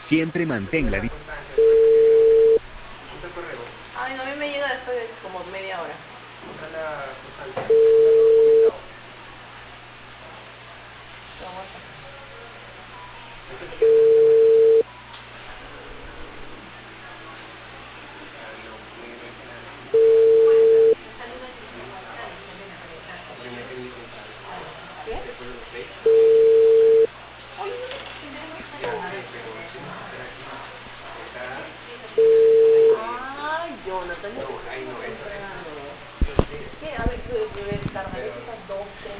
Siempre mantén la Ay, no, a mí me llega después de como media hora. Pero bueno. Ay, Jonathan, yo te estoy encontrando. ¿Qué? A ver, Carmen, esas 2, 3